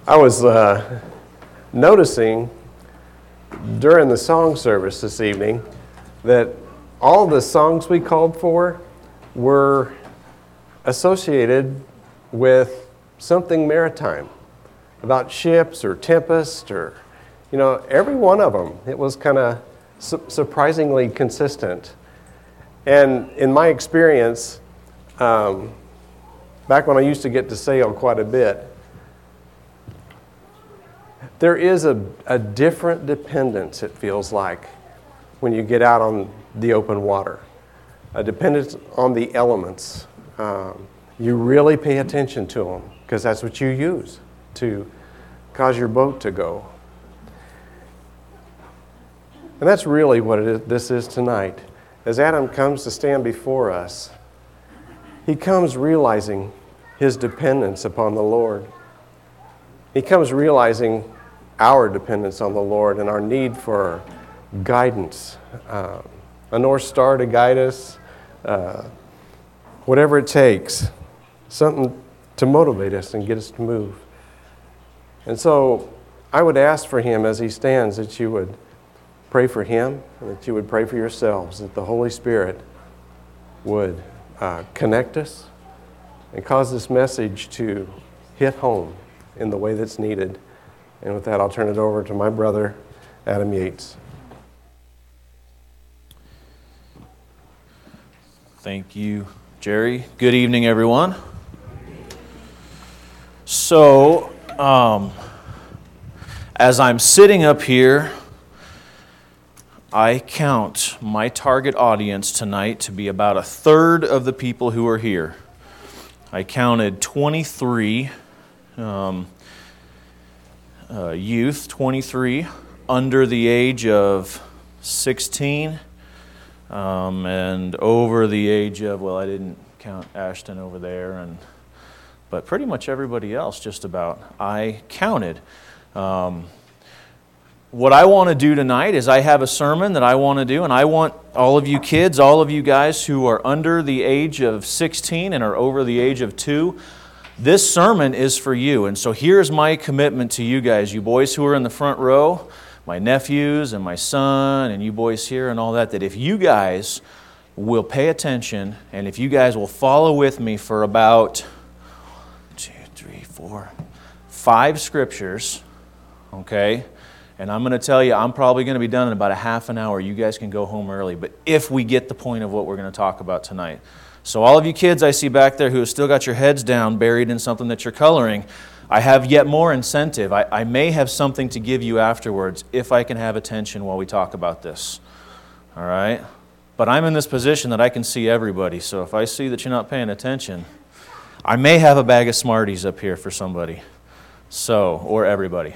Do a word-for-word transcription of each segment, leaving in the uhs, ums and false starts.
I was uh, noticing during the song service this evening that all the songs we called for were associated with something maritime, about ships or tempest or, you know, every one of them. It was kind of su- surprisingly consistent. And in my experience, um, back when I used to get to sail quite a bit, there is a, a different dependence, it feels like, when you get out on the open water. A dependence on the elements. Um, you really pay attention to them because that's what you use to cause your boat to go. And that's really what it is, this is tonight. As Adam comes to stand before us, he comes realizing his dependence upon the Lord. He comes realizing our dependence on the Lord and our need for guidance, uh, a North Star to guide us, uh, whatever it takes, something to motivate us and get us to move. And so I would ask for him as he stands that you would pray for him, and that you would pray for yourselves, that the Holy Spirit would uh, connect us and cause this message to hit home in the way that's needed. And with that, I'll turn it over to my brother, Adam Yates. Thank you, Jerry. Good evening, everyone. So, um, as I'm sitting up here, I count my target audience tonight to be about a third of the people who are here. I counted twenty-three um, uh, youth, twenty-three under the age of sixteen, um, and over the age of, well, I didn't count Ashton over there, and but pretty much everybody else just about I counted. Um, What I want to do tonight is I have a sermon that I want to do, and I want all of you kids, all of you guys who are under the age of sixteen and are over the age of two, this sermon is for you. And so here's my commitment to you guys, you boys who are in the front row, my nephews and my son, and you boys here and all that, that if you guys will pay attention, and if you guys will follow with me for about two, three, four, five scriptures, okay? And I'm going to tell you, I'm probably going to be done in about a half an hour. You guys can go home early, but if we get the point of what we're going to talk about tonight. So all of you kids I see back there who have still got your heads down, buried in something that you're coloring, I have yet more incentive. I, I may have something to give you afterwards if I can have attention while we talk about this. All right? But I'm in this position that I can see everybody, so if I see that you're not paying attention, I may have a bag of Smarties up here for somebody. So, or everybody.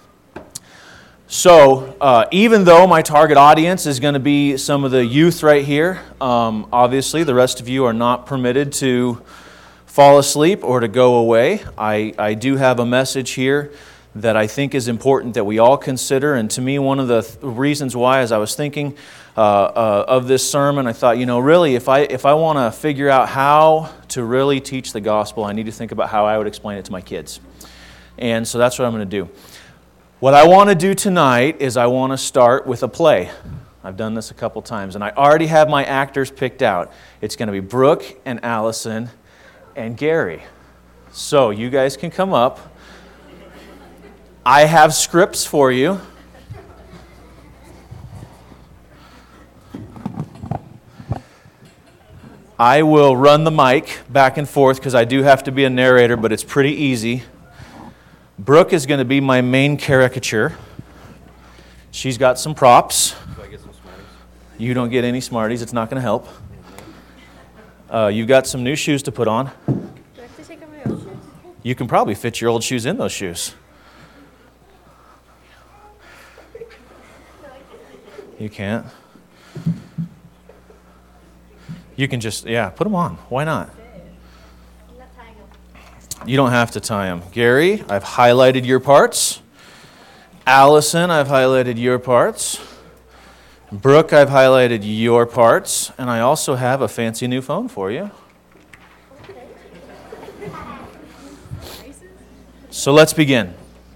So, uh, even though my target audience is going to be some of the youth right here, um, obviously the rest of you are not permitted to fall asleep or to go away. I, I do have a message here that I think is important that we all consider, and to me one of the th- reasons why, as I was thinking uh, uh, of this sermon, I thought, you know, really, if I if I want to figure out how to really teach the gospel, I need to think about how I would explain it to my kids. And so that's what I'm going to do. What I want to do tonight is I want to start with a play. I've done this a couple times, and I already have my actors picked out. It's going to be Brooke and Allison and Gary. So you guys can come up. I have scripts for you. I will run the mic back and forth because I do have to be a narrator, but it's pretty easy. Brooke is going to be my main caricature. She's got some props. Do I get some Smarties? You don't get any Smarties. It's not going to help. Uh, you've got some new shoes to put on. Do I have to take off my old shoes? You can probably fit your old shoes in those shoes. You can't. You can just, yeah, put them on. Why not? I'm not tying them. You don't have to tie them. Gary, I've highlighted your parts. Allison, I've highlighted your parts. Brooke, I've highlighted your parts. And I also have a fancy new phone for you. So let's begin.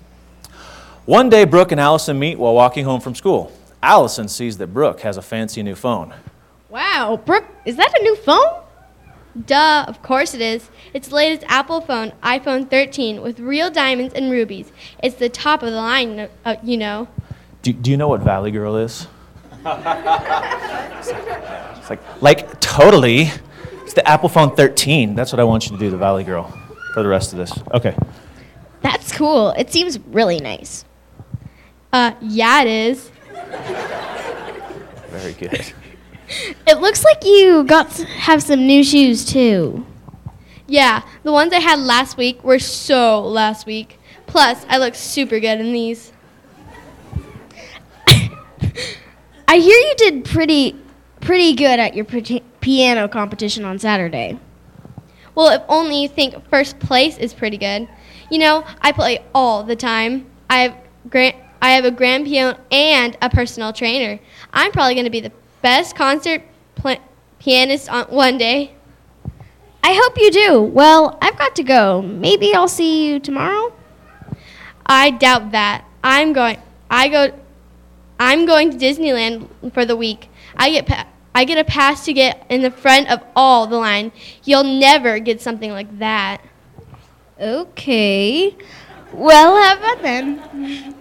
One day, Brooke and Allison meet while walking home from school. Allison sees that Brooke has a fancy new phone. Wow, Brooke, is that a new phone? Duh, of course it is. It's the latest Apple phone, iPhone thirteen, with real diamonds and rubies. It's the top of the line, uh, you know. Do, do you know what Valley Girl is? It's like, it's like, like, totally. It's the Apple phone thirteen. That's what I want you to do, the Valley Girl, for the rest of this. Okay. That's cool. It seems really nice. Uh, yeah, it is. Very good. It looks like you got to have some new shoes, too. Yeah, the ones I had last week were so last week. Plus, I look super good in these. I hear you did pretty pretty good at your p- piano competition on Saturday. Well, if only you think first place is pretty good. You know, I play all the time. I have grand, I have a grand piano and a personal trainer. I'm probably going to be the best concert pl- pianist on one day. I hope you do. Well, I've got to go. Maybe I'll see you tomorrow? I doubt that. I'm going. I go. I'm going to Disneyland for the week. I get. Pa- I get a pass to get in the front of all the line. You'll never get something like that. Okay. Well, have fun then.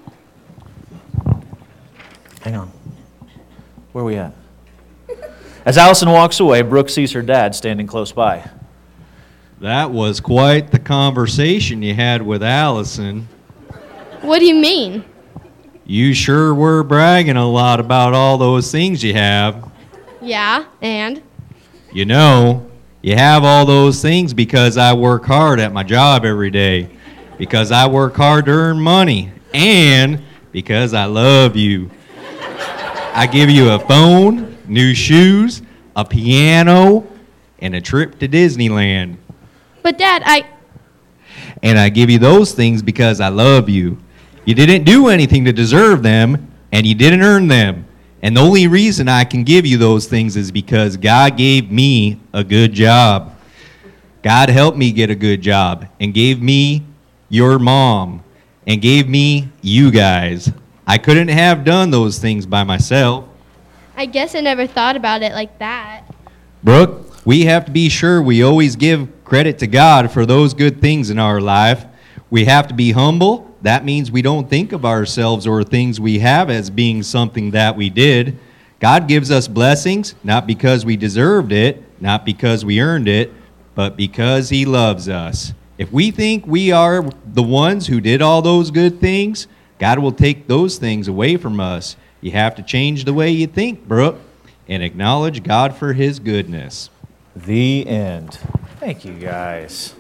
Hang on. Where are we at? As Allison walks away, Brooke sees her dad standing close by. That was quite the conversation you had with Allison. What do you mean? You sure were bragging a lot about all those things you have. Yeah, and? You know, you have all those things because I work hard at my job every day, because I work hard to earn money, and because I love you. I give you a phone, new shoes, a piano, and a trip to Disneyland. But Dad, I... And I give you those things because I love you. You didn't do anything to deserve them, and you didn't earn them. And the only reason I can give you those things is because God gave me a good job. God helped me get a good job and gave me your mom and gave me you guys. I couldn't have done those things by myself. I guess I never thought about it like that. Brooke, we have to be sure we always give credit to God for those good things in our life. We have to be humble. That means we don't think of ourselves or things we have as being something that we did. God gives us blessings, not because we deserved it, not because we earned it, but because He loves us. If we think we are the ones who did all those good things, God will take those things away from us. You have to change the way you think, Brooke, and acknowledge God for His goodness. The end. Thank you, guys.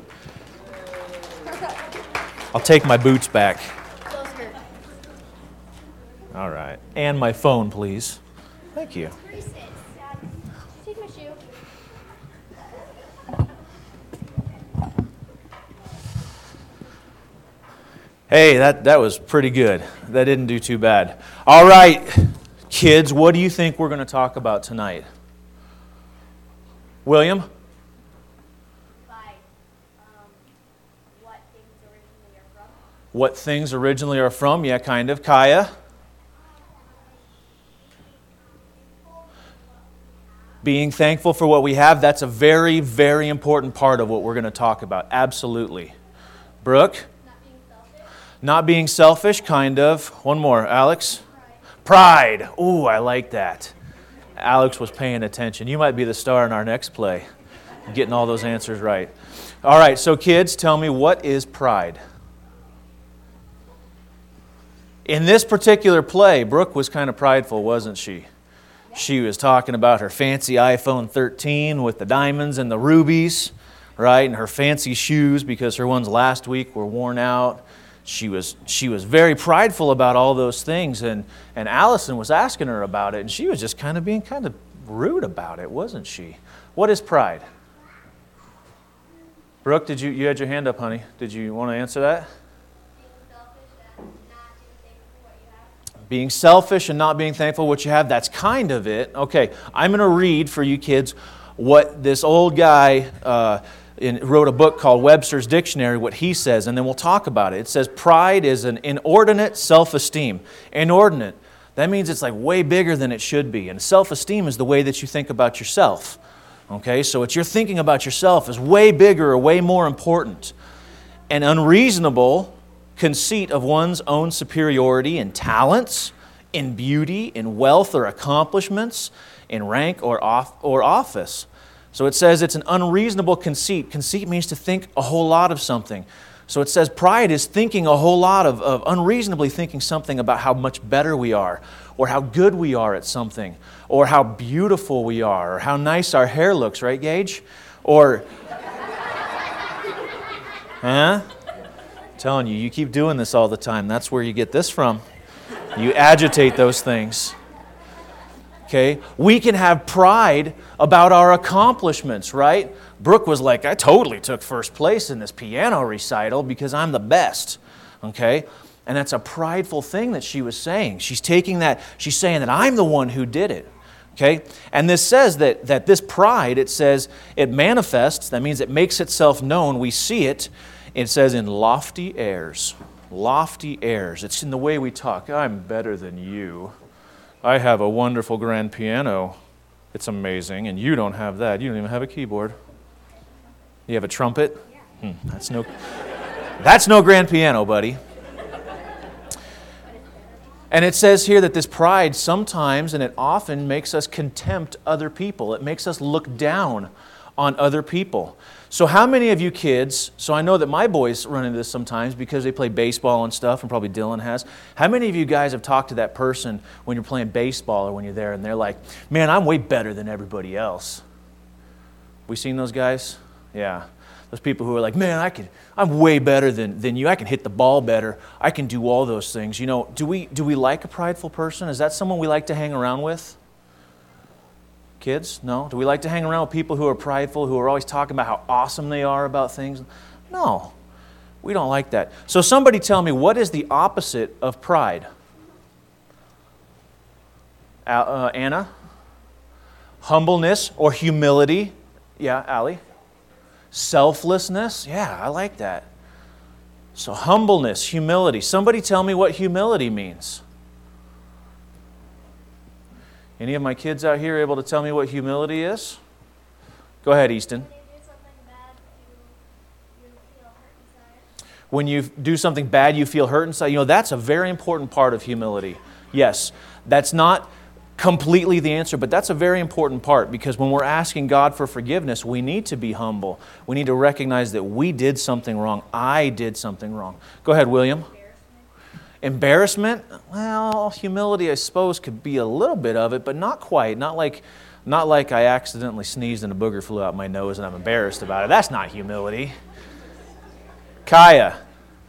I'll take my boots back. All right. And my phone, please. Thank you. Take my shoe. Hey, that, that was pretty good. That didn't do too bad. All right, kids, what do you think we're going to talk about tonight? William? What things originally are from? Yeah, kind of. Kaya? Being thankful for what we have. That's a very, very important part of what we're going to talk about. Absolutely. Brooke? Not being selfish. Not being selfish, kind of. One more. Alex? Pride. Pride. Ooh, I like that. Alex was paying attention. You might be the star in our next play. Getting all those answers right. All right, so kids, tell me, what is pride? In this particular play, Brooke was kind of prideful, wasn't she? She was talking about her fancy iPhone thirteen with the diamonds and the rubies, right? And her fancy shoes because her ones last week were worn out. She was she was very prideful about all those things, and, and Allison was asking her about it, and she was just kind of being kind of rude about it, wasn't she? What is pride? Brooke, did you, you had your hand up, honey. Did you want to answer that? Being selfish and not being thankful for what you have, that's kind of it. Okay, I'm going to read for you kids what this old guy, uh, in, wrote a book called Webster's Dictionary, what he says, and then we'll talk about it. It says pride is an inordinate self-esteem. Inordinate. That means it's like way bigger than it should be. And self-esteem is the way that you think about yourself. Okay, so it's your thinking about yourself is way bigger or way more important. An unreasonable conceit of one's own superiority in talents, in beauty, in wealth or accomplishments, in rank or off, or office. So it says it's an unreasonable conceit. Conceit means to think a whole lot of something. So it says pride is thinking a whole lot of, of unreasonably thinking something about how much better we are, or how good we are at something, or how beautiful we are, or how nice our hair looks, right, Gage? Or, huh? I'm telling you, you keep doing this all the time. That's where you get this from. You agitate those things. Okay? We can have pride about our accomplishments, right? Brooke was like, I totally took first place in this piano recital because I'm the best. Okay? And that's a prideful thing that she was saying. She's taking that, she's saying that I'm the one who did it. Okay? And this says that, that this pride, it says it manifests, that means it makes itself known, we see it. It says in lofty airs. Lofty airs. It's in the way we talk. I'm better than you. I have a wonderful grand piano. It's amazing. And you don't have that. You don't even have a keyboard. You have a trumpet? Hmm, that's no that's no grand piano, buddy. And it says here that this pride sometimes and it often makes us contempt other people. It makes us look down on other people. So how many of you kids, so I know that my boys run into this sometimes because they play baseball and stuff, and probably Dylan has. How many of you guys have talked to that person when you're playing baseball or when you're there and they're like, man, I'm way better than everybody else? We seen those guys? Yeah. Those people who are like, man, I can, I'm way better than, than you. I can hit the ball better. I can do all those things. You know, do we do we like a prideful person? Is that someone we like to hang around with? Kids? No? Do we like to hang around with people who are prideful, who are always talking about how awesome they are about things? No. We don't like that. So somebody tell me, what is the opposite of pride? Uh, Anna? Humbleness or humility? Yeah, Allie? Selflessness? Yeah, I like that. So humbleness, humility. Somebody tell me what humility means. Any of my kids out here able to tell me what humility is? Go ahead, Easton. When you do something bad, you feel hurt inside. You know, that's a very important part of humility. Yes, that's not completely the answer, but that's a very important part, because when we're asking God for forgiveness, we need to be humble. We need to recognize that we did something wrong. I did something wrong. Go ahead, William. Embarrassment? Well, humility, I suppose, could be a little bit of it, but not quite. Not like, not like I accidentally sneezed and a booger flew out my nose and I'm embarrassed about it. That's not humility. Kaya.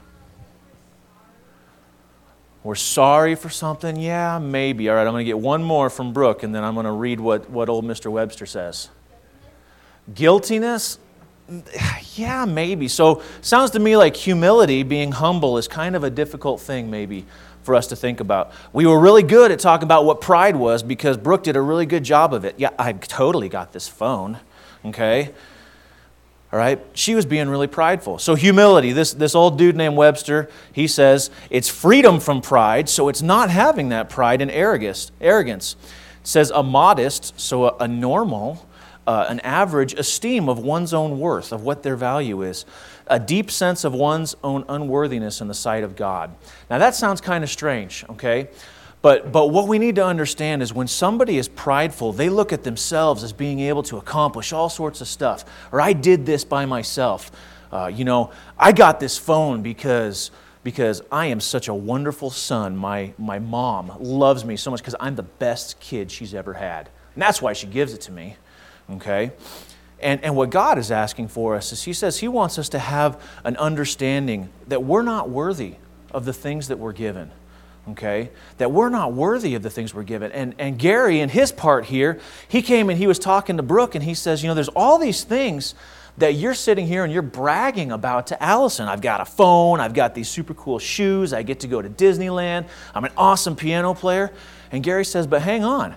We're sorry for something? Yeah, maybe. All right, I'm going to get one more from Brooke, and then I'm going to read what, what old Mister Webster says. Guiltiness? Yeah, maybe. So sounds to me like humility, being humble, is kind of a difficult thing maybe for us to think about. We were really good at talking about what pride was because Brooke did a really good job of it. Yeah, I totally got this phone, okay? All right? She was being really prideful. So humility, this, this old dude named Webster, he says it's freedom from pride, so it's not having that pride and arrogance. Arrogance. It says a modest, so a, a normal, Uh, an average esteem of one's own worth, of what their value is. A deep sense of one's own unworthiness in the sight of God. Now that sounds kind of strange, okay? But, but what we need to understand is when somebody is prideful, they look at themselves as being able to accomplish all sorts of stuff. Or I did this by myself. Uh, you know, I got this phone because... because I am such a wonderful son. My, my mom loves me so much because I'm the best kid she's ever had. And that's why she gives it to me. Okay? And, and what God is asking for us is He says He wants us to have an understanding that we're not worthy of the things that we're given. Okay? That we're not worthy of the things we're given. And, and Gary, in his part here, he came and he was talking to Brooke and he says, you know, there's all these things that you're sitting here and you're bragging about to Allison. I've got a phone, I've got these super cool shoes, I get to go to Disneyland, I'm an awesome piano player. And Gary says, but hang on.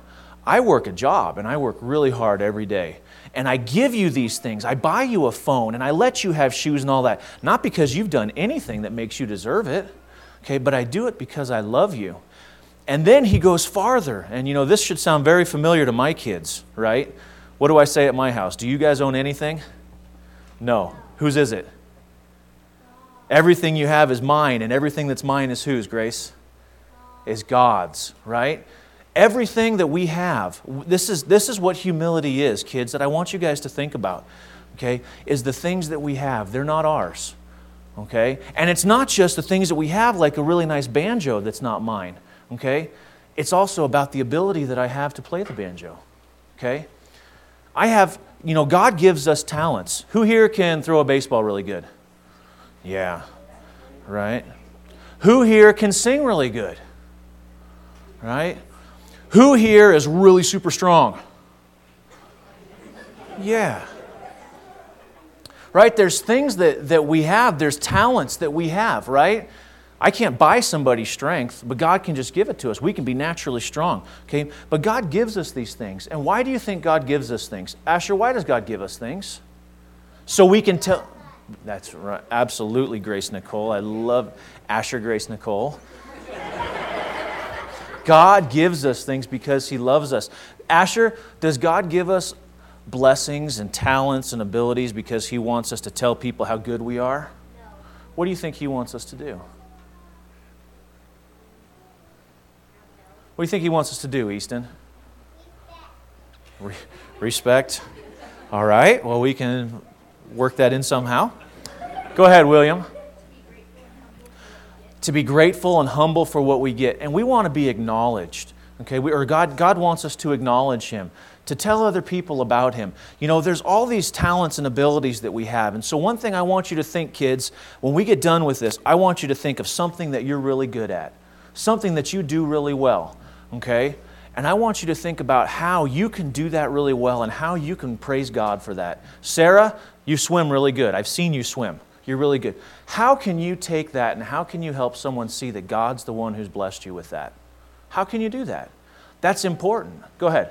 I work a job, and I work really hard every day. And I give you these things. I buy you a phone, and I let you have shoes and all that. Not because you've done anything that makes you deserve it, okay, but I do it because I love you. And then he goes farther. And you know, this should sound very familiar to my kids, right? What do I say at my house? Do you guys own anything? No. Whose is it? Everything you have is mine, and everything that's mine is whose, Grace? Is God's, right? Everything that we have, this is, this is what humility is, kids, that I want you guys to think about, okay, is the things that we have. They're not ours, okay? And it's not just the things that we have, like a really nice banjo that's not mine, okay? It's also about the ability that I have to play the banjo, okay? I have, you know, God gives us talents. Who here can throw a baseball really good? Yeah, right? Who here can sing really good? Right? Who here is really super strong? Yeah. Right? There's things that, that we have, there's talents that we have, right? I can't buy somebody strength, but God can just give it to us. We can be naturally strong, okay? But God gives us these things. And why do you think God gives us things? Asher, why does God give us things? So we can tell... That's right. Absolutely, Grace Nicole. I love Asher Grace Nicole. God gives us things because He loves us. Asher, does God give us blessings and talents and abilities because He wants us to tell people how good we are? No. What do you think He wants us to do? What do you think He wants us to do, Easton? Re- respect. All right. Well, we can work that in somehow. Go ahead, William. To be grateful and humble for what we get. And we want to be acknowledged. Okay, we, or God, God wants us to acknowledge Him, to tell other people about Him. You know, there's all these talents and abilities that we have. And so one thing I want you to think, kids, when we get done with this, I want you to think of something that you're really good at. Something that you do really well. Okay? And I want you to think about how you can do that really well and how you can praise God for that. Sarah, you swim really good. I've seen you swim. You're really good. How can you take that and how can you help someone see that God's the one who's blessed you with that? How can you do that? That's important. Go ahead.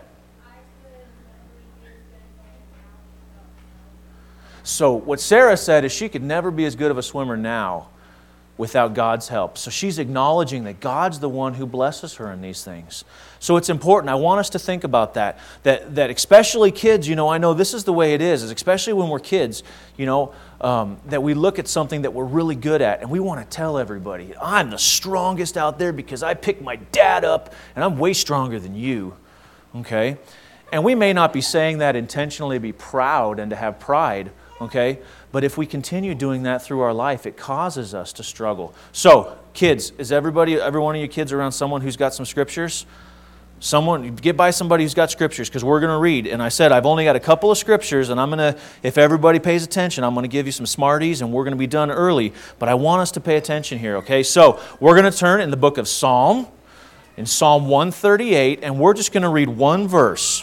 So what Sarah said is she could never be as good of a swimmer now without God's help. So she's acknowledging that God's the one who blesses her in these things. So it's important. I want us to think about that. That, that especially kids, you know, I know this is the way it is, is especially when we're kids, you know, um, that we look at something that we're really good at and we want to tell everybody, I'm the strongest out there because I picked my dad up and I'm way stronger than you. Okay? And we may not be saying that intentionally to be proud and to have pride, okay? But if we continue doing that through our life, it causes us to struggle. So, kids, is everybody, every one of you kids around someone who's got some scriptures? Someone, get by somebody who's got scriptures, because we're going to read. And I said, I've only got a couple of scriptures, and I'm going to, if everybody pays attention, I'm going to give you some Smarties, and we're going to be done early. But I want us to pay attention here, okay? So, we're going to turn in the book of Psalm, in Psalm one thirty-eight, and we're just going to read one verse.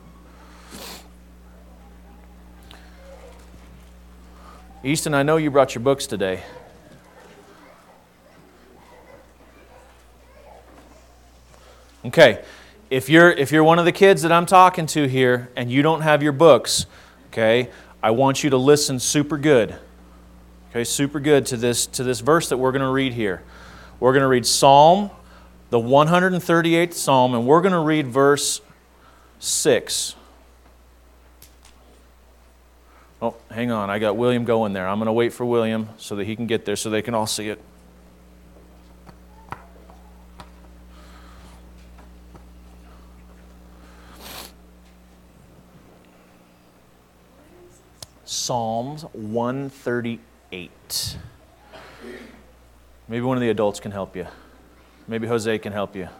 Easton, I know you brought your books today. Okay, if you're if you're one of the kids that I'm talking to here and you don't have your books, okay, I want you to listen super good. Okay, super good to this to this verse that we're going to read here. We're going to read Psalm, the one hundred thirty-eighth Psalm, and we're going to read verse six. Oh, hang on. I got William going there. I'm going to wait for William so that he can get there so they can all see it. Psalms one thirty-eight. Maybe one of the adults can help you. Maybe Jose can help you.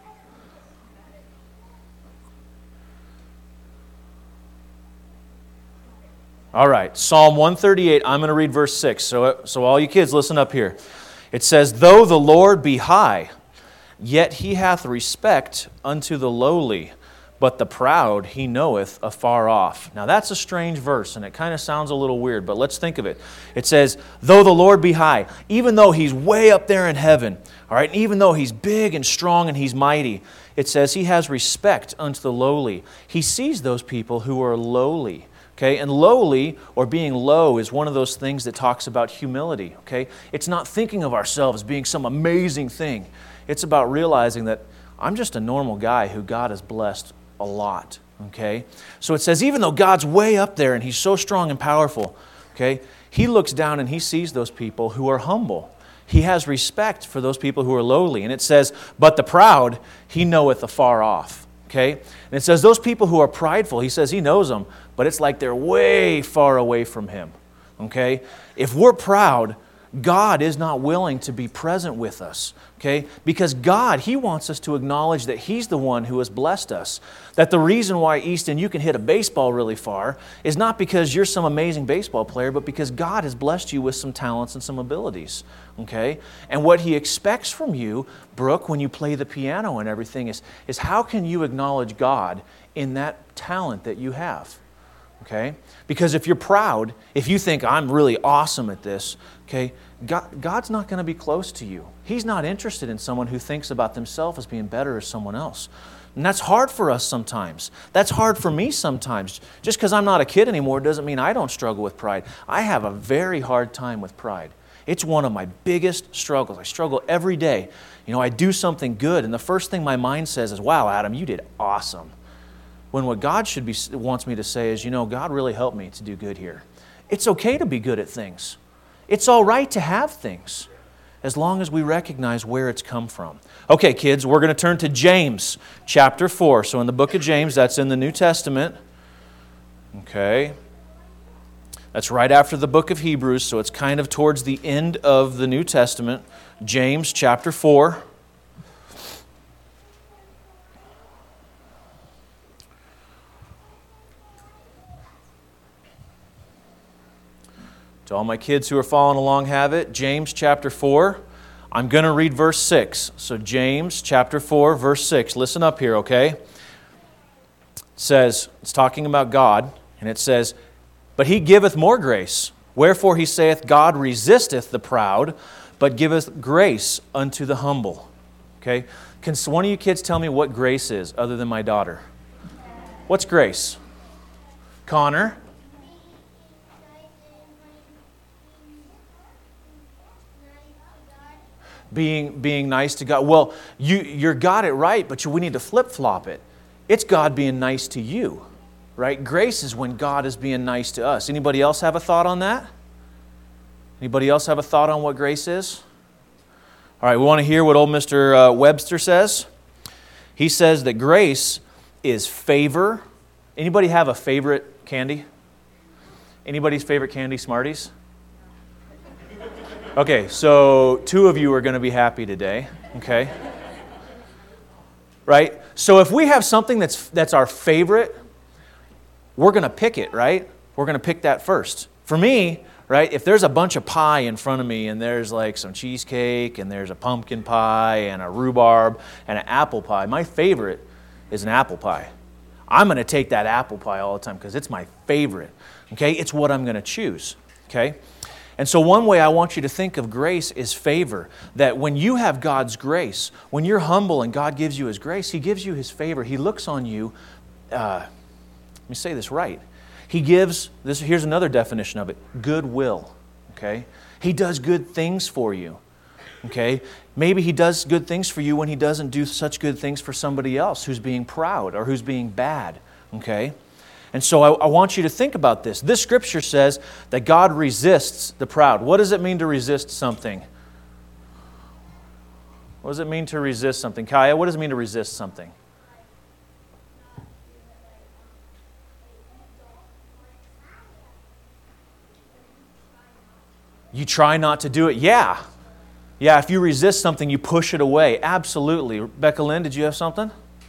All right, Psalm one thirty-eight, I'm going to read verse six. So, so all you kids, listen up here. It says, though the Lord be high, yet He hath respect unto the lowly, but the proud He knoweth afar off. Now that's a strange verse, and it kind of sounds a little weird, but let's think of it. It says, though the Lord be high, even though He's way up there in heaven, all right, and even though He's big and strong and He's mighty, It says he has respect unto the lowly. He sees those people who are lowly. Okay, and lowly, or being low, is one of those things that talks about humility. Okay, it's not thinking of ourselves being some amazing thing. It's about realizing that I'm just a normal guy who God has blessed a lot. Okay, so it says even though God's way up there and He's so strong and powerful, okay, He looks down and He sees those people who are humble. He has respect for those people who are lowly. And it says, but the proud He knoweth afar off. Okay? And it says those people who are prideful, He says He knows them, but it's like they're way far away from Him. Okay? If we're proud, God is not willing to be present with us. Okay? Because God, He wants us to acknowledge that He's the one who has blessed us. That the reason why, Easton, you can hit a baseball really far is not because you're some amazing baseball player, but because God has blessed you with some talents and some abilities. Okay? And what He expects from you, Brooke, when you play the piano and everything, is, is how can you acknowledge God in that talent that you have? Okay? Because if you're proud, if you think I'm really awesome at this, okay, God, God's not going to be close to you. He's not interested in someone who thinks about themselves as being better as someone else. And that's hard for us sometimes. That's hard for me sometimes. Just because I'm not a kid anymore doesn't mean I don't struggle with pride. I have a very hard time with pride. It's one of my biggest struggles. I struggle every day. You know, I do something good, and the first thing my mind says is, wow, Adam, you did awesome. When what God should be wants me to say is, you know, God really helped me to do good here. It's okay to be good at things. It's all right to have things, as long as we recognize where it's come from. Okay, kids, we're going to turn to James chapter four. So in the book of James, that's in the New Testament. Okay. That's right after the book of Hebrews, so it's kind of towards the end of the New Testament. James chapter four. To all my kids who are following along have it, James chapter four. I'm going to read verse six. So James chapter four, verse six. Listen up here, okay? It says, it's talking about God, and it says, but He giveth more grace. Wherefore He saith, God resisteth the proud, but giveth grace unto the humble. Okay? Can one of you kids tell me what grace is, other than my daughter? What's grace? Connor? Being, being nice to God. Well, you, you're got it right, but you, we need to flip-flop it. It's God being nice to you, right? Grace is when God is being nice to us. Anybody else have a thought on that? Anybody else have a thought on what grace is? All right, we want to hear what old Mister Uh, Webster says. He says that grace is favor. Anybody have a favorite candy? Anybody's favorite candy, Smarties? Okay, so two of you are going to be happy today, okay? Right? So if we have something that's that's our favorite, we're going to pick it, right? We're going to pick that first. For me, right, if there's a bunch of pie in front of me and there's like some cheesecake and there's a pumpkin pie and a rhubarb and an apple pie, my favorite is an apple pie. I'm going to take that apple pie all the time because it's my favorite, okay? It's what I'm going to choose, okay? And so one way I want you to think of grace is favor. That when you have God's grace, when you're humble and God gives you His grace, He gives you His favor. He looks on you, uh, let me say this right. He gives, this. Here's another definition of it, goodwill, okay? He does good things for you, okay? Maybe He does good things for you when He doesn't do such good things for somebody else who's being proud or who's being bad, okay? And so I, I want you to think about this. This scripture says that God resists the proud. What does it mean to resist something? What does it mean to resist something? Kaya, what does it mean to resist something? You try not to do it. Yeah. Yeah, if you resist something, you push it away. Absolutely. Becca Lynn, did you have something?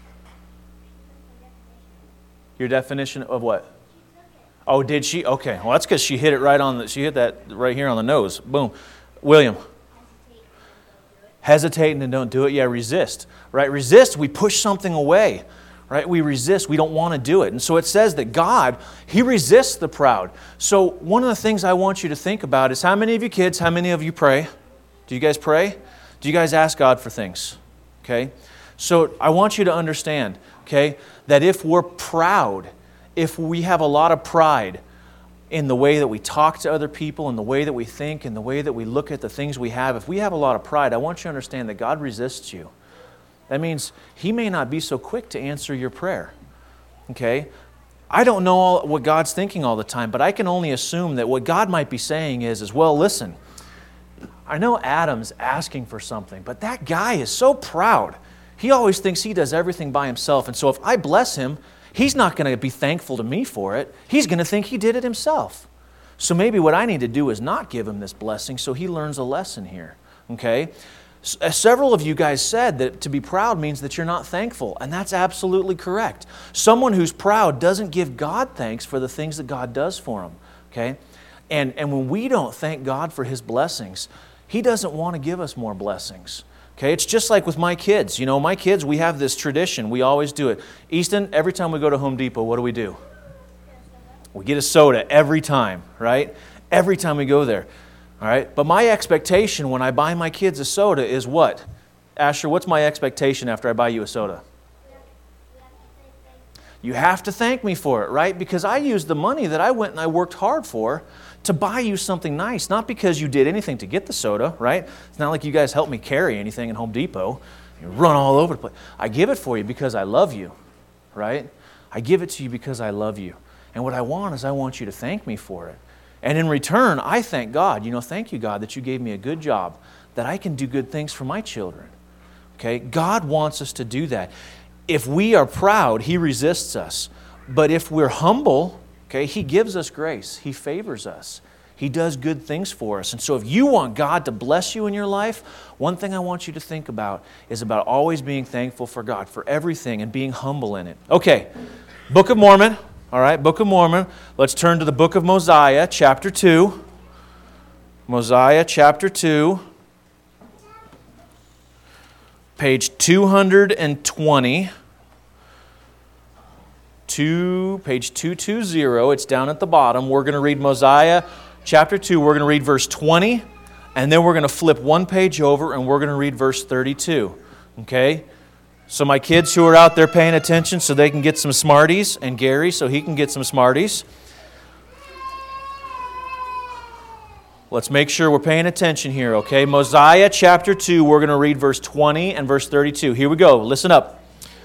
Your definition of what? Oh, did she? Okay. Well, that's because she hit it right on the, she hit that right here on the nose. Boom. William. Hesitate and don't do it. Yeah, resist. Right? Resist, we push something away. Right? We resist. We don't want to do it. And so it says that God, He resists the proud. So one of the things I want you to think about is how many of you kids, how many of you pray? Do you guys pray? Do you guys ask God for things? Okay? So I want you to understand, okay, that if we're proud, if we have a lot of pride in the way that we talk to other people, in the way that we think, in the way that we look at the things we have, if we have a lot of pride, I want you to understand that God resists you. That means He may not be so quick to answer your prayer, okay? I don't know all, what God's thinking all the time, but I can only assume that what God might be saying is, is, well, listen, I know Adam's asking for something, but that guy is so proud. He always thinks he does everything by himself, and so if I bless him, he's not going to be thankful to me for it. He's going to think he did it himself. So maybe what I need to do is not give him this blessing so he learns a lesson here, okay? Several of you guys said that to be proud means that you're not thankful, and that's absolutely correct. Someone who's proud doesn't give God thanks for the things that God does for them, okay? And, and when we don't thank God for His blessings, He doesn't want to give us more blessings, okay? It's just like with my kids. You know, my kids, we have this tradition. We always do it. Easton, every time we go to Home Depot, what do we do? We get a soda every time, right? Every time we go there. All right, but my expectation when I buy my kids a soda is what? Asher, what's my expectation after I buy you a soda? You have to thank me for it, right? Because I used the money that I went and I worked hard for to buy you something nice, not because you did anything to get the soda, right? It's not like you guys helped me carry anything in Home Depot. You run all over the place. I give it for you because I love you, right? I give it to you because I love you. And what I want is I want you to thank me for it. And in return, I thank God. You know, thank you, God, that you gave me a good job, that I can do good things for my children. Okay? God wants us to do that. If we are proud, He resists us. But if we're humble, okay, He gives us grace. He favors us. He does good things for us. And so if you want God to bless you in your life, one thing I want you to think about is about always being thankful for God, for everything, and being humble in it. Okay, Book of Mormon. All right, Book of Mormon. Let's turn to the book of Mosiah, chapter two. Mosiah, chapter two. Page two hundred twenty. Two, page two twenty. It's down at the bottom. We're going to read Mosiah, chapter two. We're going to read verse twenty. And then we're going to flip one page over and we're going to read verse thirty-two. Okay? So my kids who are out there paying attention so they can get some Smarties, and Gary so he can get some Smarties. Let's make sure we're paying attention here, okay? Mosiah chapter two, we're going to read verse twenty and verse thirty-two. Here we go. Listen up.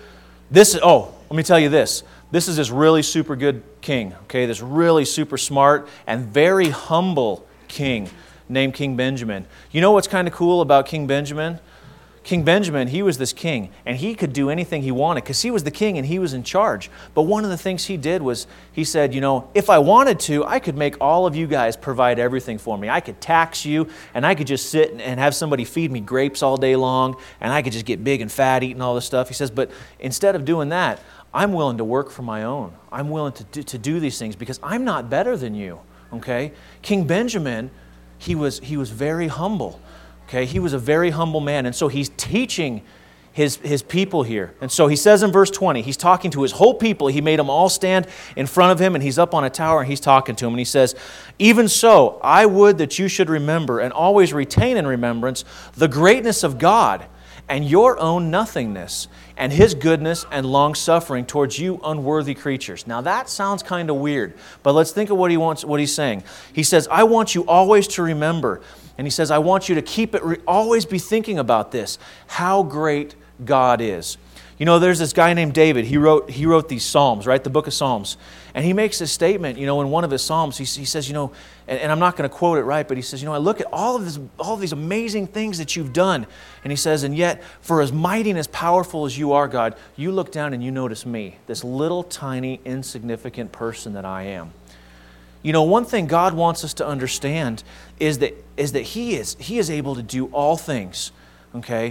This, oh, let me tell you this. This is this really super good king, okay? This really super smart and very humble king named King Benjamin. You know what's kind of cool about King Benjamin? King Benjamin, he was this king, and he could do anything he wanted because he was the king and he was in charge. But one of the things he did was he said, you know, if I wanted to, I could make all of you guys provide everything for me. I could tax you, and I could just sit and have somebody feed me grapes all day long, and I could just get big and fat eating all this stuff. He says, but instead of doing that, I'm willing to work for my own. I'm willing to do, to do these things because I'm not better than you, okay? King Benjamin, he was he was very humble. Okay, he was a very humble man, and so he's teaching his, his people here. And so he says in verse twenty, he's talking to his whole people. He made them all stand in front of him, and he's up on a tower, and he's talking to them. And he says, even so, I would that you should remember and always retain in remembrance the greatness of God and your own nothingness and His goodness and long-suffering towards you unworthy creatures. Now that sounds kind of weird, but let's think of what he wants, what he's saying. He says, I want you always to remember. And he says, I want you to keep it, always be thinking about this, how great God is. You know, there's this guy named David. He wrote he wrote these Psalms, right? The book of Psalms. And he makes this statement, you know, in one of his Psalms. He, he says, you know, and, and I'm not going to quote it right, but he says, you know, I look at all of this, all of these amazing things that you've done. And he says, and yet, for as mighty and as powerful as you are, God, you look down and you notice me, this little, tiny, insignificant person that I am. You know, one thing God wants us to understand is that is that He is He is able to do all things, okay?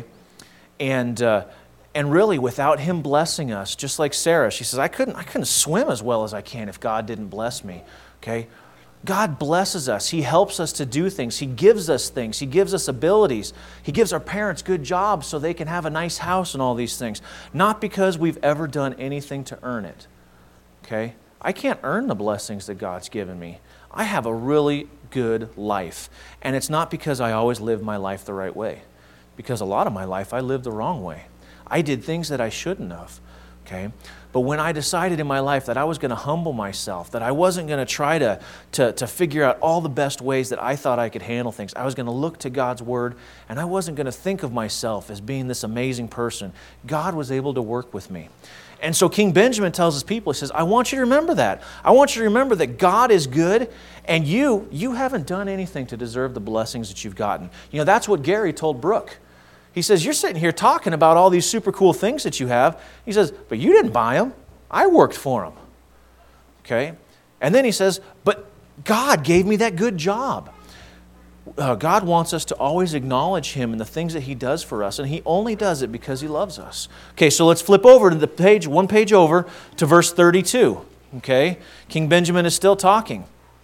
And uh, and really, without Him blessing us, just like Sarah, she says, I couldn't I couldn't swim as well as I can if God didn't bless me, okay? God blesses us. He helps us to do things. He gives us things. He gives us abilities. He gives our parents good jobs so they can have a nice house and all these things. Not because we've ever done anything to earn it, okay? I can't earn the blessings that God's given me. I have a really good life. And it's not because I always live my life the right way. Because a lot of my life I live the wrong way. I did things that I shouldn't have, okay? But when I decided in my life that I was going to humble myself, that I wasn't going to try to, to, to figure out all the best ways that I thought I could handle things, I was going to look to God's Word, and I wasn't going to think of myself as being this amazing person. God was able to work with me. And so King Benjamin tells his people, he says, I want you to remember that. I want you to remember that God is good, and you, you haven't done anything to deserve the blessings that you've gotten. You know, that's what Gary told Brooke. He says, you're sitting here talking about all these super cool things that you have. He says, but you didn't buy them. I worked for them. Okay? And then he says, but God gave me that good job. Uh, God wants us to always acknowledge Him and the things that He does for us, and He only does it because He loves us. Okay, so let's flip over to the page, one page over to verse thirty-two. Okay? King Benjamin is still talking.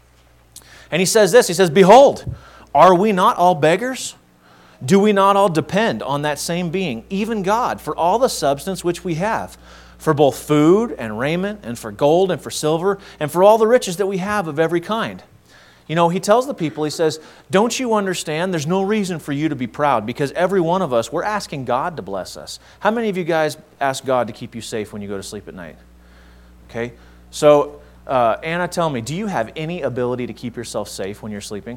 And he says this, he says, behold, are we not all beggars? Do we not all depend on that same being, even God, for all the substance which we have, for both food and raiment, and for gold and for silver, and for all the riches that we have of every kind? You know, he tells the people, he says, don't you understand? There's no reason for you to be proud, because every one of us, we're asking God to bless us. How many of you guys ask God to keep you safe when you go to sleep at night? Okay, so uh, Anna, tell me, do you have any ability to keep yourself safe when you're sleeping?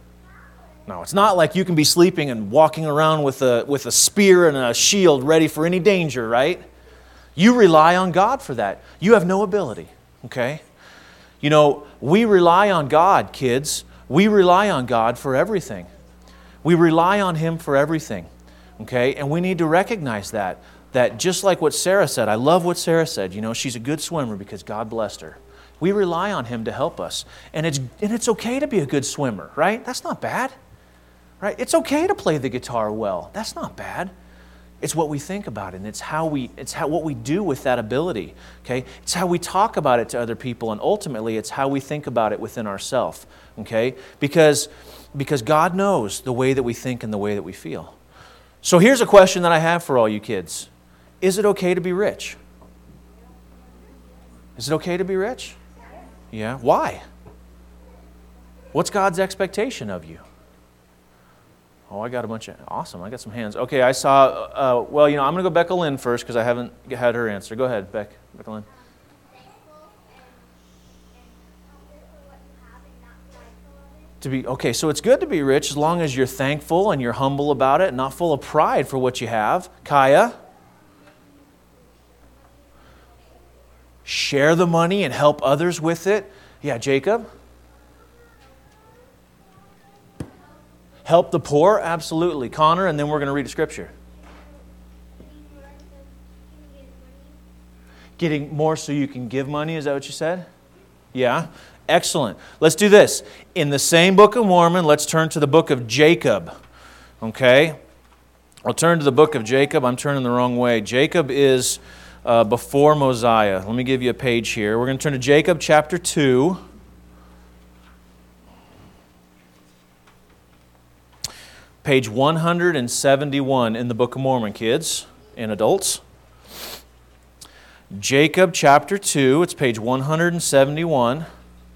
No, it's not like you can be sleeping and walking around with a, with a spear and a shield ready for any danger, right? You rely on God for that. You have no ability, okay? You know, we rely on God, kids. We rely on God for everything. We rely on Him for everything, okay? And we need to recognize that, that just like what Sarah said, I love what Sarah said, you know, she's a good swimmer because God blessed her. We rely on Him to help us. And it's, and it's okay to be a good swimmer, right? That's not bad. Right? It's okay to play the guitar well. That's not bad. It's what we think about it, and it's how we it's how what we do with that ability. Okay? It's how we talk about it to other people, and ultimately it's how we think about it within ourselves. Okay? Because because God knows the way that we think and the way that we feel. So here's a question that I have for all you kids. Is it okay to be rich? Is it okay to be rich? Yeah. Why? What's God's expectation of you? Oh, I got a bunch of, awesome, I got some hands. Okay, I saw, uh, well, you know, I'm going to go Becca Lynn first because I haven't had her answer. Go ahead, Beck, Becca Lynn. To be, okay, so it's good to be rich as long as you're thankful and you're humble about it and not full of pride for what you have. Kaya? Share the money and help others with it. Yeah, Jacob? Help the poor? Absolutely. Connor, and then we're going to read a scripture. Getting more so you can give money, is that what you said? Yeah. Excellent. Let's do this. In the same book of Mormon, let's turn to the book of Jacob. Okay? I'll turn to the book of Jacob. I'm turning the wrong way. Jacob is uh, before Mosiah. Let me give you a page here. We're going to turn to Jacob chapter two. Page one hundred seventy-one in the Book of Mormon, kids and adults. Jacob chapter two, it's page one hundred seventy-one.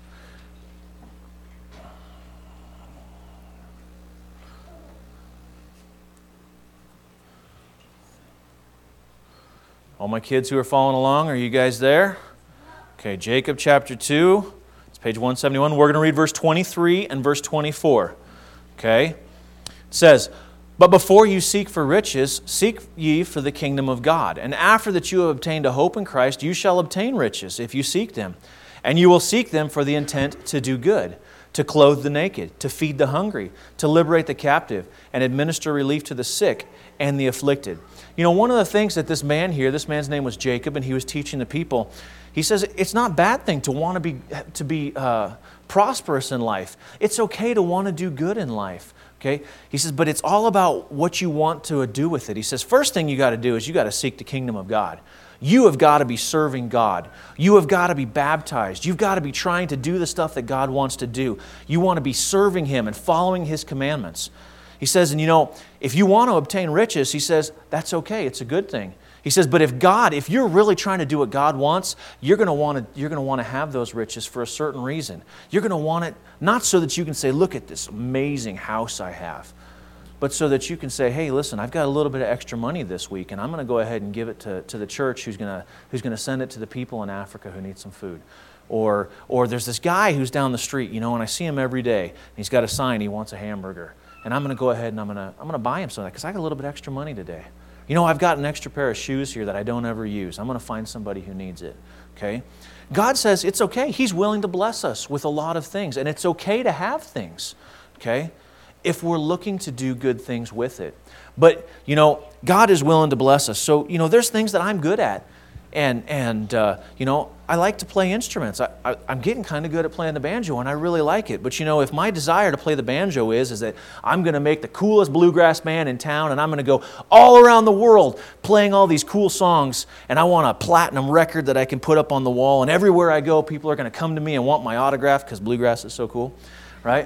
All my kids who are following along, are you guys there? Okay, Jacob chapter two, it's page one seventy-one. We're going to read verse twenty-three and verse twenty-four. Okay? It says, but before you seek for riches, seek ye for the kingdom of God. And after that you have obtained a hope in Christ, you shall obtain riches if you seek them. And you will seek them for the intent to do good, to clothe the naked, to feed the hungry, to liberate the captive, and administer relief to the sick and the afflicted. You know, one of the things that this man here, this man's name was Jacob, and he was teaching the people, he says it's not a bad thing to want to be, to be uh, prosperous in life. It's okay to want to do good in life. Okay? He says, but it's all about what you want to do with it. He says, first thing you got to do is you got to seek the kingdom of God. You have got to be serving God. You have got to be baptized. You've got to be trying to do the stuff that God wants to do. You want to be serving Him and following His commandments. He says, and you know, if you want to obtain riches, he says, that's okay. It's a good thing. He says, but if God, if you're really trying to do what God wants, you're going to want to, you're going to want to have those riches for a certain reason. You're going to want it not so that you can say, look at this amazing house I have. but so that you can say, hey, listen, I've got a little bit of extra money this week, and I'm going to go ahead and give it to, to the church who's going to who's going to send it to the people in Africa who need some food. Or or there's this guy who's down the street, you know, and I see him every day. And he's got a sign, he wants a hamburger. And I'm going to go ahead and I'm going to I'm going to buy him something because I got a little bit extra money today. You know, I've got an extra pair of shoes here that I don't ever use. I'm going to find somebody who needs it, okay? God says it's okay. He's willing to bless us with a lot of things, and it's okay to have things, okay, if we're looking to do good things with it. But, you know, God is willing to bless us. So, you know, there's things that I'm good at, and, and uh, you know, I like to play instruments. I, I, I'm getting kind of good at playing the banjo, and I really like it. But, you know, if my desire to play the banjo is, is that I'm going to make the coolest bluegrass band in town, and I'm going to go all around the world playing all these cool songs, and I want a platinum record that I can put up on the wall, and everywhere I go, people are going to come to me and want my autograph because bluegrass is so cool, right?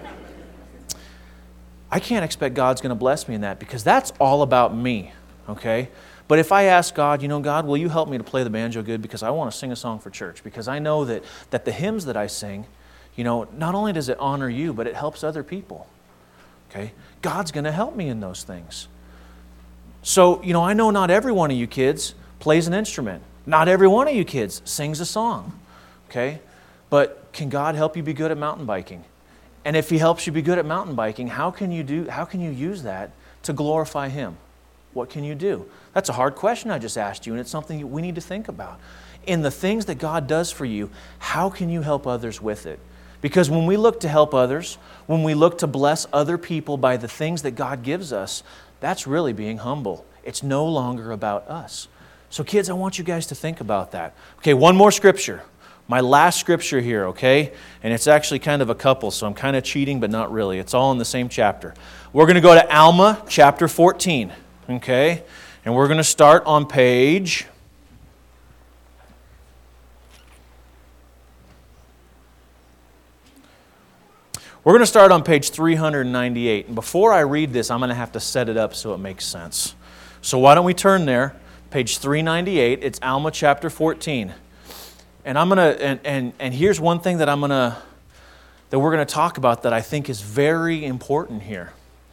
I can't expect God's going to bless me in that because that's all about me, okay? But if I ask God, you know, God, will you help me to play the banjo good because I want to sing a song for church, because I know that, that the hymns that I sing, you know, not only does it honor you, but it helps other people, okay? God's going to help me in those things. So, you know, I know not every one of you kids plays an instrument. Not every one of you kids sings a song, okay? But can God help you be good at mountain biking? And if He helps you be good at mountain biking, how can you do? How can you use that to glorify Him? What can you do? That's a hard question I just asked you, and it's something we need to think about. In the things that God does for you, how can you help others with it? Because when we look to help others, when we look to bless other people by the things that God gives us, that's really being humble. It's no longer about us. So kids, I want you guys to think about that. Okay, one more scripture. My last scripture here, okay? And it's actually kind of a couple, so I'm kind of cheating, but not really. It's all in the same chapter. We're going to go to Alma chapter fourteen, okay? And we're going to start on page... We're going to start on page three ninety-eight. And before I read this, I'm going to have to set it up so it makes sense. So why don't we turn there? Page three ninety-eight. It's Alma chapter fourteen. And I'm gonna and, and, and here's one thing that I'm gonna that we're gonna talk about that I think is very important here.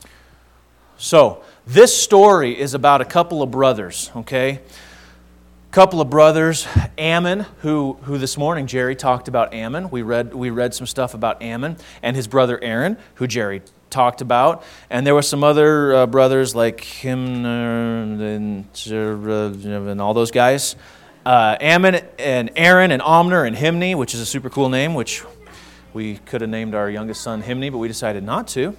So this story is about a couple of brothers, okay? Couple of brothers, Ammon, who who this morning Jerry talked about Ammon. We read we read some stuff about Ammon, and his brother Aaron, who Jerry talked about, and there were some other uh, brothers like him and, and all those guys. Uh, Ammon and Aaron and Omner and Himni, which is a super cool name, which we could have named our youngest son Himni, but we decided not to.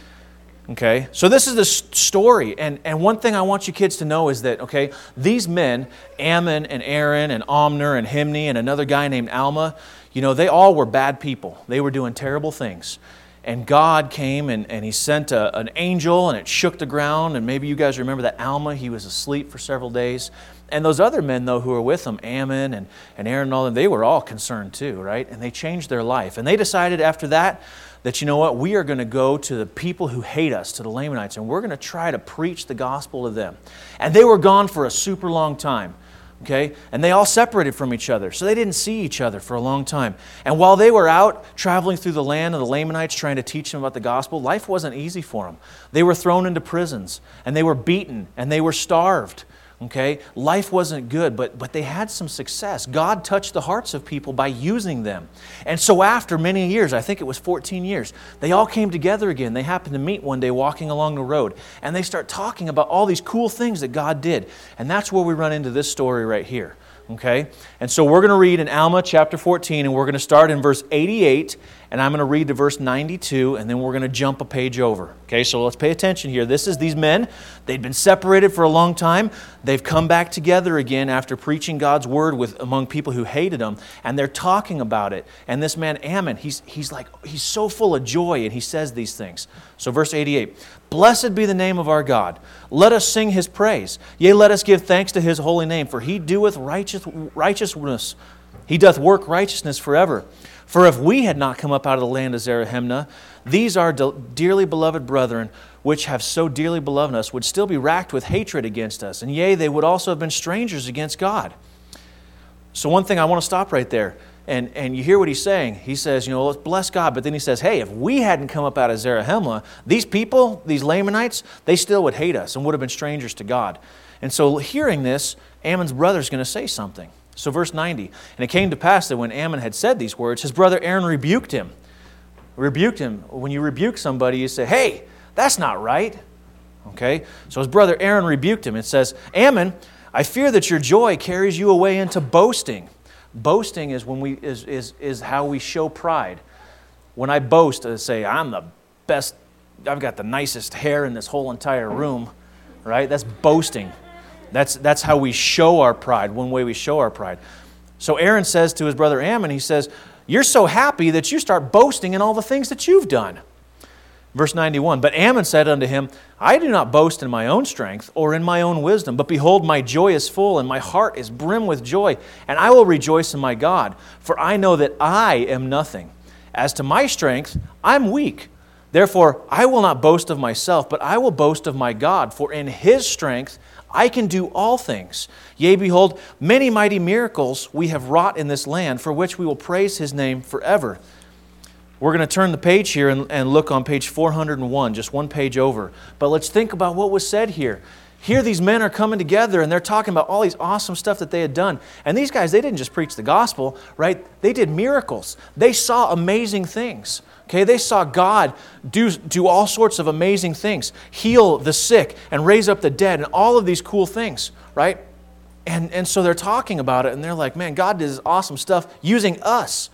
Okay, so this is the story, and, and one thing I want you kids to know is that, okay, these men, Ammon and Aaron and Omner and Himni and another guy named Alma, you know, they all were bad people. They were doing terrible things. And God came and, and He sent a, an angel, and it shook the ground, and maybe you guys remember that Alma, he was asleep for several days. And those other men, though, who were with them, Ammon and, and Aaron and all them, they were all concerned too, right? And they changed their life. And they decided after that, that, you know what, we are going to go to the people who hate us, to the Lamanites, and we're going to try to preach the gospel to them. And they were gone for a super long time, okay? And they all separated from each other, so they didn't see each other for a long time. And while they were out traveling through the land of the Lamanites trying to teach them about the gospel, life wasn't easy for them. They were thrown into prisons, and they were beaten, and they were starved. Okay, life wasn't good, but, but they had some success. God touched the hearts of people by using them. And so after many years, I think it was fourteen years, they all came together again. They happened to meet one day walking along the road, and they start talking about all these cool things that God did. And that's where we run into this story right here. Okay, and so we're going to read in Alma chapter fourteen, and we're going to start in verse eighty-eight, and I'm going to read to verse ninety-two, and then we're going to jump a page over. Okay, so let's pay attention here. This is these men. They'd been separated for a long time. They've come back together again after preaching God's word with among people who hated them, and they're talking about it. And this man Ammon, he's he's like he's so full of joy, and he says these things. So verse eighty-eight. Blessed be the name of our God. Let us sing His praise. Yea, let us give thanks to His holy name, for He doeth righteous, righteousness. He doth work righteousness forever. For if we had not come up out of the land of Zarahemnah, these our dearly beloved brethren, which have so dearly beloved us, would still be racked with hatred against us. And yea, they would also have been strangers against God. So one thing I want to stop right there. And, and you hear what he's saying. He says, you know, let's bless God. But then he says, hey, if we hadn't come up out of Zarahemla, these people, these Lamanites, they still would hate us and would have been strangers to God. And so hearing this, Ammon's brother's going to say something. So verse ninety, and it came to pass that when Ammon had said these words, his brother Aaron rebuked him. Rebuked him. When you rebuke somebody, you say, hey, that's not right. Okay? So his brother Aaron rebuked him. It says, Ammon, I fear that your joy carries you away into boasting. Boasting is when we is, is, is how we show pride. When I boast, I say, I'm the best, I've got the nicest hair in this whole entire room. Right? That's boasting. That's, that's how we show our pride, one way we show our pride. So Aaron says to his brother Ammon, he says, you're so happy that you start boasting in all the things that you've done. Verse ninety-one, but Ammon said unto him, I do not boast in my own strength or in my own wisdom, but behold, my joy is full and my heart is brim with joy, and I will rejoice in my God, for I know that I am nothing. As to my strength, I'm weak. Therefore, I will not boast of myself, but I will boast of my God, for in His strength I can do all things. Yea, behold, many mighty miracles we have wrought in this land, for which we will praise His name forever. We're going to turn the page here and, and look on page four hundred one, just one page over. But let's think about what was said here. Here these men are coming together and they're talking about all these awesome stuff that they had done. And these guys, they didn't just preach the gospel, right? They did miracles. They saw amazing things. Okay, they saw God do, do all sorts of amazing things, heal the sick and raise up the dead and all of these cool things, right? And, and so they're talking about it and they're like, man, God did this awesome stuff using us.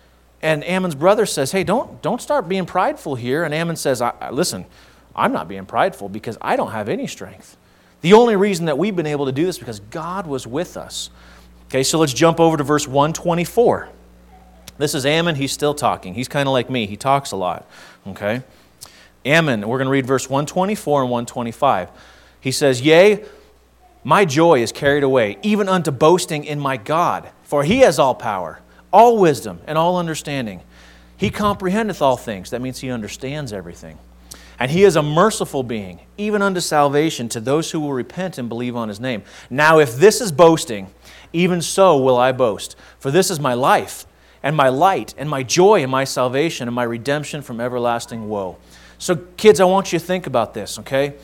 And Ammon's brother says, hey, don't, don't start being prideful here. And Ammon says, I, I, listen, I'm not being prideful because I don't have any strength. The only reason that we've been able to do this is because God was with us. Okay, so let's jump over to verse one twenty-four. This is Ammon. He's still talking. He's kind of like me. He talks a lot. Okay? Ammon, we're going to read verse one twenty-four and one twenty-five. He says, yea, my joy is carried away, even unto boasting in my God. For He has all power, all wisdom, and all understanding. He comprehendeth all things. That means He understands everything. And He is a merciful being, even unto salvation, to those who will repent and believe on His name. Now if this is boasting, even so will I boast. For this is my life, and my light, and my joy, and my salvation, and my redemption from everlasting woe. So kids, I want you to think about this, okay?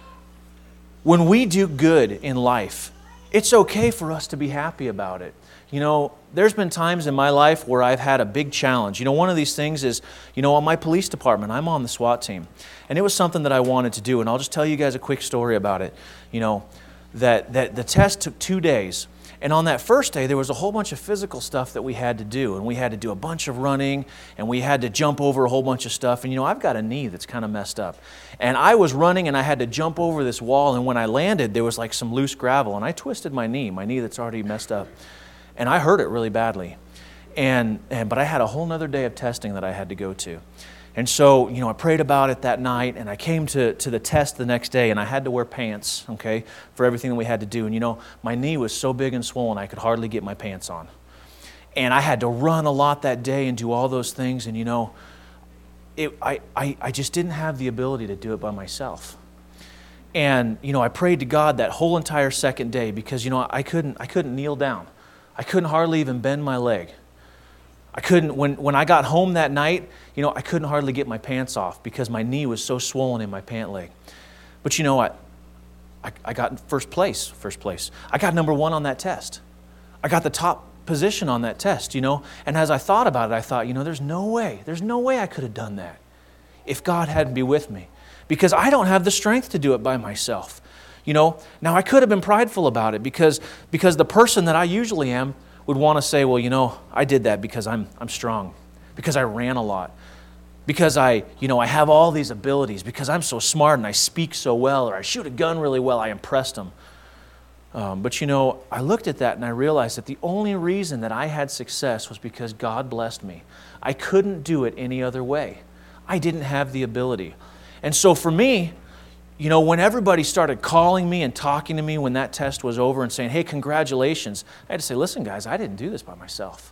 When we do good in life, it's okay for us to be happy about it. You know, there's been times in my life where I've had a big challenge. You know, one of these things is, you know, on my police department, I'm on the SWAT team. And it was something that I wanted to do. And I'll just tell you guys a quick story about it. You know, that, that the test took two days. And on that first day, there was a whole bunch of physical stuff that we had to do. And we had to do a bunch of running, and we had to jump over a whole bunch of stuff. And, you know, I've got a knee that's kind of messed up. And I was running, and I had to jump over this wall. And when I landed, there was like some loose gravel. And I twisted my knee, my knee that's already messed up. And I hurt it really badly. And, and but I had a whole nother day of testing that I had to go to. And so, you know, I prayed about it that night, and I came to, to the test the next day, and I had to wear pants, okay, for everything that we had to do. And, you know, my knee was so big and swollen, I could hardly get my pants on. And I had to run a lot that day and do all those things, and, you know, it, I, I, I just didn't have the ability to do it by myself. And, you know, I prayed to God that whole entire second day because, you know, I couldn't, I couldn't kneel down. I couldn't hardly even bend my leg. I couldn't, when, when I got home that night, you know, I couldn't hardly get my pants off because my knee was so swollen in my pant leg. But you know what? I, I got first place, first place. I got number one on that test. I got the top position on that test, you know. And as I thought about it, I thought, you know, there's no way, there's no way I could have done that if God hadn't been with me because I don't have the strength to do it by myself. You know, now I could have been prideful about it because, because the person that I usually am would want to say, well, you know, I did that because I'm I'm strong, because I ran a lot, because I, you know, I have all these abilities, because I'm so smart and I speak so well, or I shoot a gun really well, I impressed them. Um, but, you know, I looked at that and I realized that the only reason that I had success was because God blessed me. I couldn't do it any other way. I didn't have the ability. And so for me, you know, when everybody started calling me and talking to me when that test was over and saying, hey, congratulations, I had to say, listen, guys, I didn't do this by myself.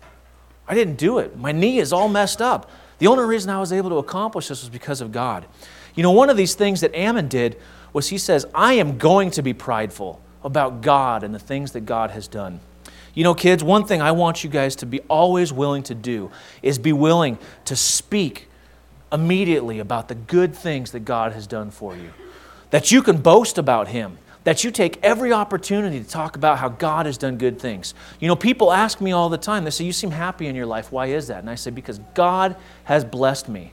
I didn't do it. My knee is all messed up. The only reason I was able to accomplish this was because of God. You know, one of these things that Ammon did was he says, I am going to be prideful about God and the things that God has done. You know, kids, one thing I want you guys to be always willing to do is be willing to speak immediately about the good things that God has done for you. That you can boast about Him. That you take every opportunity to talk about how God has done good things. You know, people ask me all the time, they say, you seem happy in your life. Why is that? And I say, because God has blessed me.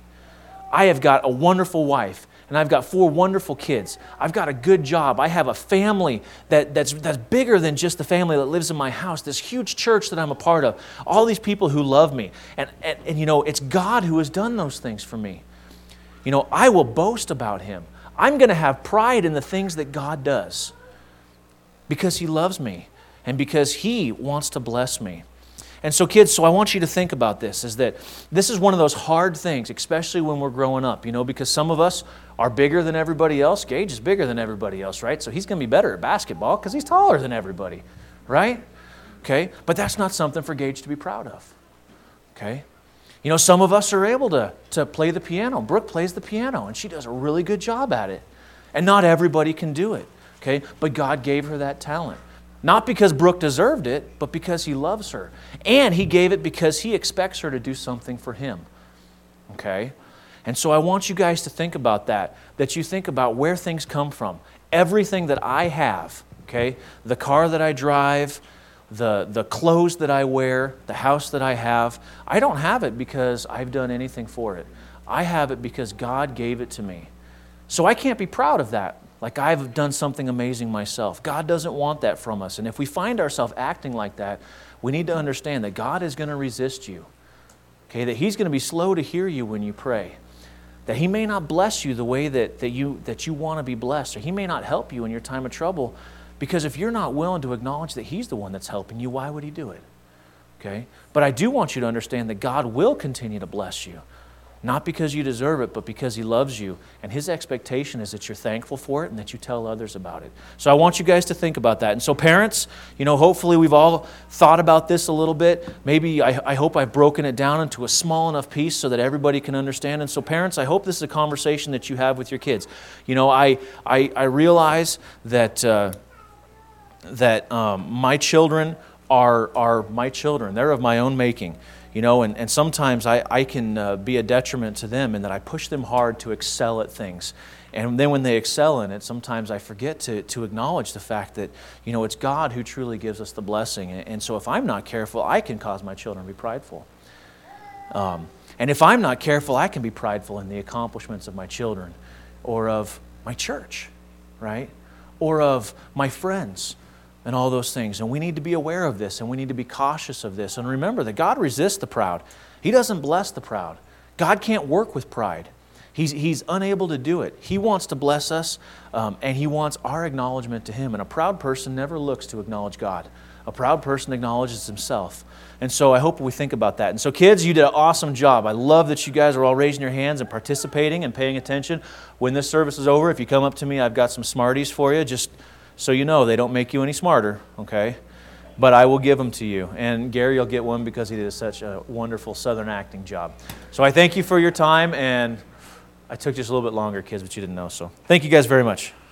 I have got a wonderful wife, and I've got four wonderful kids. I've got a good job. I have a family that, that's, that's bigger than just the family that lives in my house, this huge church that I'm a part of, all these people who love me. And, and, and you know, it's God who has done those things for me. You know, I will boast about Him. I'm going to have pride in the things that God does because He loves me and because He wants to bless me. And so kids, so I want you to think about this, is that this is one of those hard things, especially when we're growing up, you know, because some of us are bigger than everybody else. Gage is bigger than everybody else, right? So he's going to be better at basketball because he's taller than everybody, right? Okay, but that's not something for Gage to be proud of, okay? You know, some of us are able to, to play the piano. Brooke plays the piano, and she does a really good job at it. And not everybody can do it, okay? But God gave her that talent. Not because Brooke deserved it, but because He loves her. And He gave it because He expects her to do something for Him. Okay? And so I want you guys to think about that, that you think about where things come from. Everything that I have, okay? The car that I drive, the, the clothes that I wear, the house that I have, I don't have it because I've done anything for it. I have it because God gave it to me. So I can't be proud of that. Like I've done something amazing myself. God doesn't want that from us. And if we find ourselves acting like that, we need to understand that God is going to resist you. Okay, that He's going to be slow to hear you when you pray. That He may not bless you the way that, that you that you want to be blessed, or He may not help you in your time of trouble, because if you're not willing to acknowledge that He's the one that's helping you, why would He do it? Okay? But I do want you to understand that God will continue to bless you. Not because you deserve it, but because He loves you. And His expectation is that you're thankful for it and that you tell others about it. So I want you guys to think about that. And so parents, you know, hopefully we've all thought about this a little bit. Maybe I, I hope I've broken it down into a small enough piece so that everybody can understand. And so parents, I hope this is a conversation that you have with your kids. You know, I, I, I realize that, uh, that um, my children are, are my children. They're of my own making. You know, and, and sometimes I, I can uh, be a detriment to them in that I push them hard to excel at things. And then when they excel in it, sometimes I forget to, to acknowledge the fact that, you know, it's God who truly gives us the blessing. And, and so if I'm not careful, I can cause my children to be prideful. Um, and if I'm not careful, I can be prideful in the accomplishments of my children or of my church, right? Or of my friends. And all those things. And we need to be aware of this, and we need to be cautious of this. And remember that God resists the proud. He doesn't bless the proud. God can't work with pride. He's, he's unable to do it. He wants to bless us, um, and He wants our acknowledgement to Him. And a proud person never looks to acknowledge God. A proud person acknowledges himself. And so I hope we think about that. And so kids, you did an awesome job. I love that you guys are all raising your hands and participating and paying attention. When this service is over, if you come up to me, I've got some Smarties for you. Just so you know, they don't make you any smarter, okay? But I will give them to you. And Gary will get one because he did such a wonderful Southern acting job. So I thank you for your time, and I took just a little bit longer, kids, but you didn't know. So thank you guys very much.